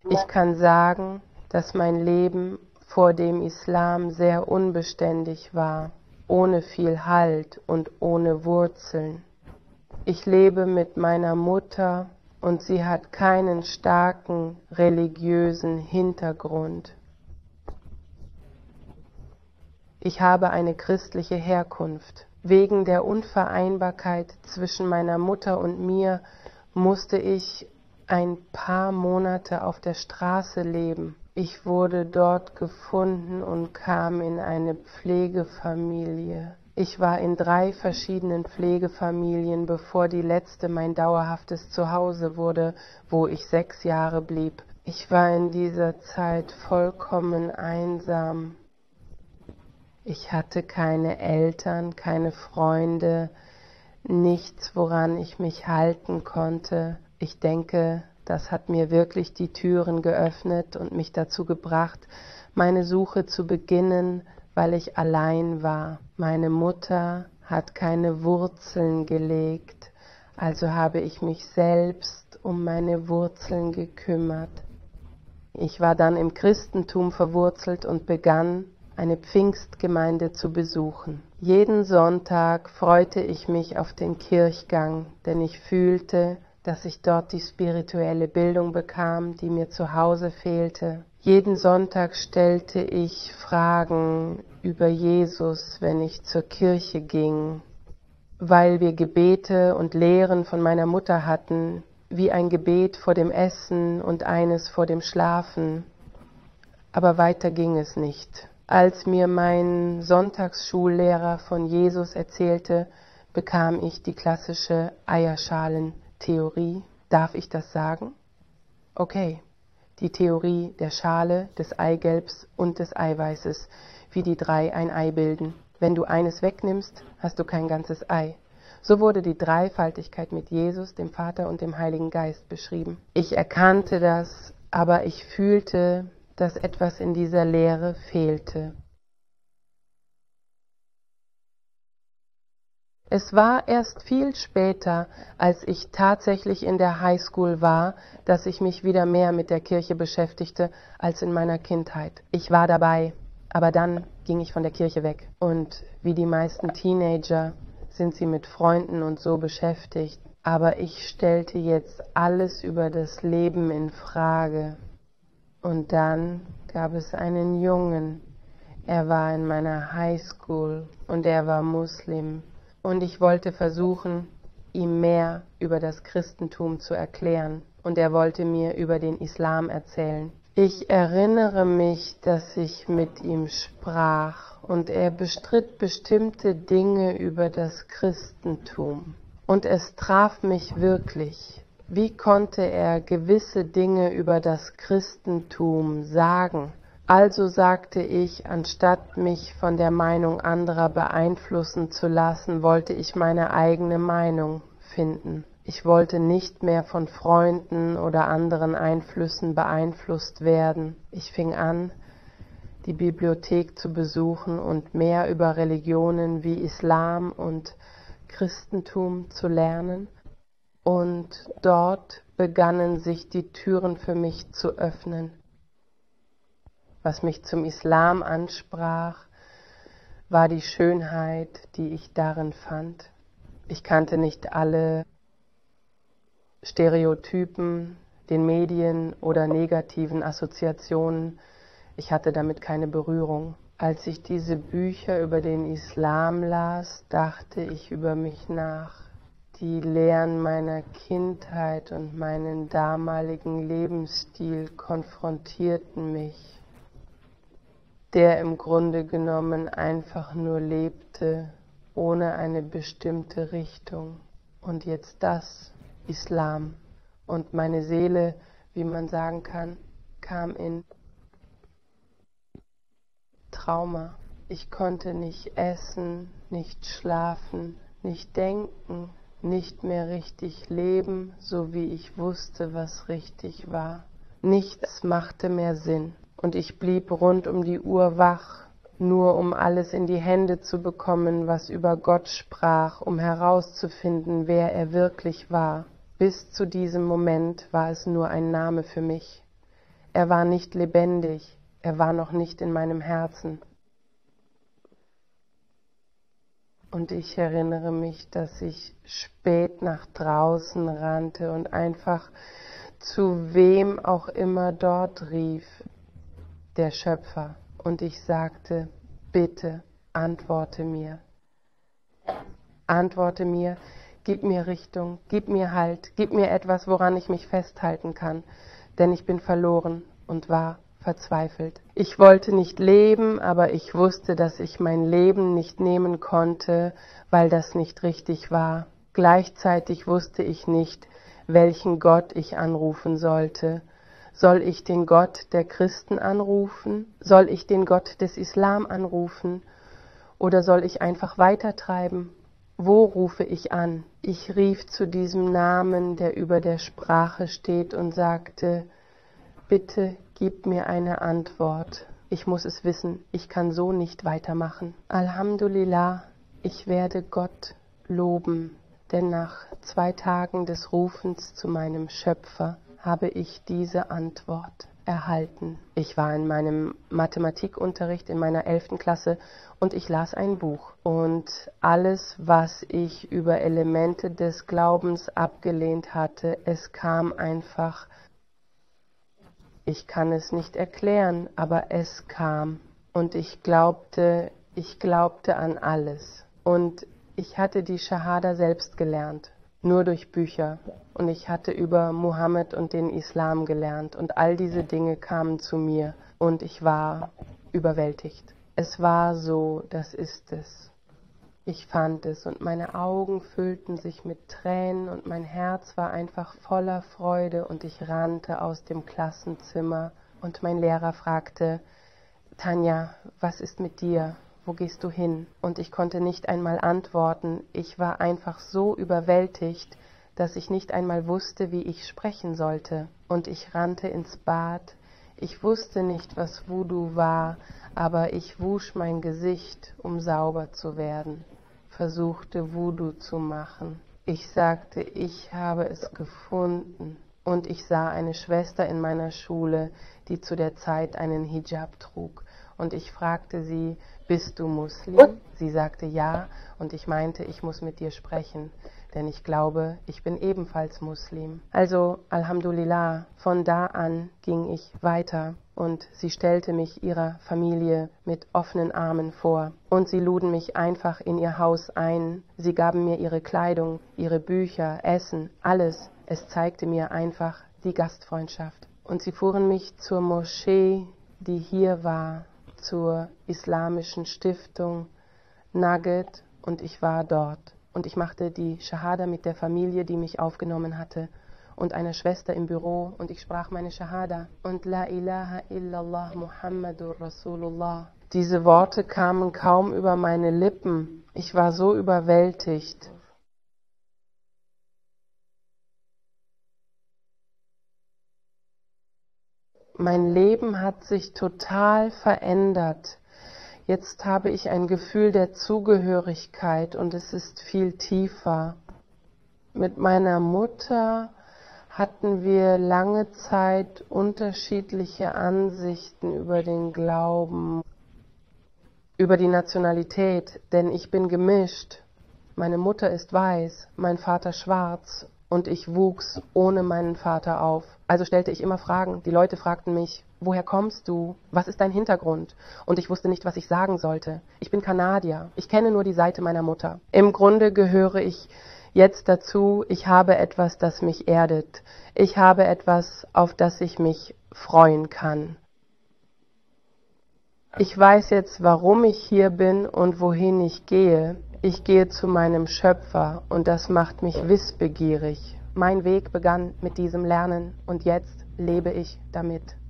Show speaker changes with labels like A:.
A: Ich kann sagen, dass mein Leben vor dem Islam sehr unbeständig war, ohne viel Halt und ohne Wurzeln. Ich lebe mit meiner Mutter und sie hat keinen starken religiösen Hintergrund. Ich habe eine christliche Herkunft. Wegen der Unvereinbarkeit zwischen meiner Mutter und mir musste ich ein paar Monate auf der Straße leben. Ich wurde dort gefunden und kam in eine Pflegefamilie. Ich war in 3 verschiedenen Pflegefamilien, bevor die letzte mein dauerhaftes Zuhause wurde, wo ich 6 Jahre blieb. Ich war in dieser Zeit vollkommen einsam. Ich hatte keine Eltern, keine Freunde, nichts, woran ich mich halten konnte. Ich denke, das hat mir wirklich die Türen geöffnet und mich dazu gebracht, meine Suche zu beginnen, weil ich allein war. Meine Mutter hat keine Wurzeln gelegt, also habe ich mich selbst um meine Wurzeln gekümmert. Ich war dann im Christentum verwurzelt und begann, eine Pfingstgemeinde zu besuchen. Jeden Sonntag freute ich mich auf den Kirchgang, denn ich fühlte, dass ich dort die spirituelle Bildung bekam, die mir zu Hause fehlte. Jeden Sonntag stellte ich Fragen über Jesus, wenn ich zur Kirche ging, weil wir Gebete und Lehren von meiner Mutter hatten, wie ein Gebet vor dem Essen und eines vor dem Schlafen. Aber weiter ging es nicht. Als mir mein Sonntagsschullehrer von Jesus erzählte, bekam ich die klassische Eierschalentheorie. Darf ich das sagen? Okay, die Theorie der Schale, des Eigelbs und des Eiweißes, wie die 3 ein Ei bilden. Wenn du eines wegnimmst, hast du kein ganzes Ei. So wurde die Dreifaltigkeit mit Jesus, dem Vater und dem Heiligen Geist beschrieben. Ich erkannte das, aber ich fühlte, dass etwas in dieser Lehre fehlte. Es war erst viel später, als ich tatsächlich in der Highschool war, dass ich mich wieder mehr mit der Kirche beschäftigte als in meiner Kindheit. Ich war dabei, aber dann ging ich von der Kirche weg. Und wie die meisten Teenager sind sie mit Freunden und so beschäftigt. Aber ich stellte jetzt alles über das Leben in Frage. Und dann gab es einen Jungen. Er war in meiner Highschool und er war Muslim. Und ich wollte versuchen, ihm mehr über das Christentum zu erklären. Und er wollte mir über den Islam erzählen. Ich erinnere mich, dass ich mit ihm sprach und er bestritt bestimmte Dinge über das Christentum. Und es traf mich wirklich. Wie konnte er gewisse Dinge über das Christentum sagen? Also sagte ich, anstatt mich von der Meinung anderer beeinflussen zu lassen, wollte ich meine eigene Meinung finden. Ich wollte nicht mehr von Freunden oder anderen Einflüssen beeinflusst werden. Ich fing an, die Bibliothek zu besuchen und mehr über Religionen wie Islam und Christentum zu lernen. Und dort begannen sich die Türen für mich zu öffnen. Was mich zum Islam ansprach, war die Schönheit, die ich darin fand. Ich kannte nicht alle Stereotypen, den Medien oder negativen Assoziationen. Ich hatte damit keine Berührung. Als ich diese Bücher über den Islam las, dachte ich über mich nach. Die Lehren meiner Kindheit und meinen damaligen Lebensstil konfrontierten mich, der im Grunde genommen einfach nur lebte, ohne eine bestimmte Richtung. Und jetzt das, Islam. Und meine Seele, wie man sagen kann, kam in Trauma. Ich konnte nicht essen, nicht schlafen, nicht denken, nicht mehr richtig leben, so wie ich wusste, was richtig war. Nichts machte mehr Sinn. Und ich blieb rund um die Uhr wach, nur um alles in die Hände zu bekommen, was über Gott sprach, um herauszufinden, wer er wirklich war. Bis zu diesem Moment war es nur ein Name für mich. Er war nicht lebendig, er war noch nicht in meinem Herzen. Und ich erinnere mich, dass ich spät nach draußen rannte und einfach zu wem auch immer dort rief, der Schöpfer. Und ich sagte, bitte antworte mir. Antworte mir, gib mir Richtung, gib mir Halt, gib mir etwas, woran ich mich festhalten kann, denn ich bin verloren und war verzweifelt. Ich wollte nicht leben, aber ich wusste, dass ich mein Leben nicht nehmen konnte, weil das nicht richtig war. Gleichzeitig wusste ich nicht, welchen Gott ich anrufen sollte. Soll ich den Gott der Christen anrufen? Soll ich den Gott des Islam anrufen? Oder soll ich einfach weitertreiben? Wo rufe ich an? Ich rief zu diesem Namen, der über der Sprache steht, und sagte, bitte gib mir eine Antwort. Ich muss es wissen, ich kann so nicht weitermachen. Alhamdulillah, ich werde Gott loben, denn nach 2 Tagen des Rufens zu meinem Schöpfer habe ich diese Antwort erhalten. Ich war in meinem Mathematikunterricht in meiner 11. Klasse und ich las ein Buch. Und alles, was ich über Elemente des Glaubens abgelehnt hatte, es kam einfach. Ich kann es nicht erklären, aber es kam. Und ich glaubte an alles. Und ich hatte die Shahada selbst gelernt, nur durch Bücher. Und ich hatte über Mohammed und den Islam gelernt. Und all diese Dinge kamen zu mir. Und ich war überwältigt. Es war so, das ist es. Ich fand es und meine Augen füllten sich mit Tränen und mein Herz war einfach voller Freude und ich rannte aus dem Klassenzimmer und mein Lehrer fragte, Tanja, was ist mit dir? Wo gehst du hin? Und ich konnte nicht einmal antworten. Ich war einfach so überwältigt, dass ich nicht einmal wusste, wie ich sprechen sollte. Und ich rannte ins Bad. Ich wusste nicht, was Wudu war, aber ich wusch mein Gesicht, um sauber zu werden, versuchte Wudu zu machen. Ich sagte, ich habe es gefunden. Und ich sah eine Schwester in meiner Schule, die zu der Zeit einen Hijab trug. Und ich fragte sie, bist du Muslim? Sie sagte ja und ich meinte, ich muss mit dir sprechen, denn ich glaube, ich bin ebenfalls Muslim. Also, Alhamdulillah, von da an ging ich weiter und sie stellte mich ihrer Familie mit offenen Armen vor. Und sie luden mich einfach in ihr Haus ein. Sie gaben mir ihre Kleidung, ihre Bücher, Essen, alles. Es zeigte mir einfach die Gastfreundschaft. Und sie fuhren mich zur Moschee, die hier war, zur islamischen Stiftung Nugget und ich war dort. Und ich machte die Shahada mit der Familie, die mich aufgenommen hatte und einer Schwester im Büro und ich sprach meine Shahada und La ilaha illallah Muhammadur Rasulullah. Diese Worte kamen kaum über meine Lippen. Ich war so überwältigt. Mein Leben hat sich total verändert. Jetzt habe ich ein Gefühl der Zugehörigkeit und es ist viel tiefer. Mit meiner Mutter hatten wir lange Zeit unterschiedliche Ansichten über den Glauben, über die Nationalität, denn ich bin gemischt. Meine Mutter ist weiß, mein Vater schwarz und ich wuchs ohne meinen Vater auf. Also stellte ich immer Fragen. Die Leute fragten mich, woher kommst du? Was ist dein Hintergrund? Und ich wusste nicht, was ich sagen sollte. Ich bin Kanadier. Ich kenne nur die Seite meiner Mutter. Im Grunde gehöre ich jetzt dazu. Ich habe etwas, das mich erdet. Ich habe etwas, auf das ich mich freuen kann. Ich weiß jetzt, warum ich hier bin und wohin ich gehe. Ich gehe zu meinem Schöpfer und das macht mich wissbegierig. Mein Weg begann mit diesem Lernen und jetzt lebe ich damit.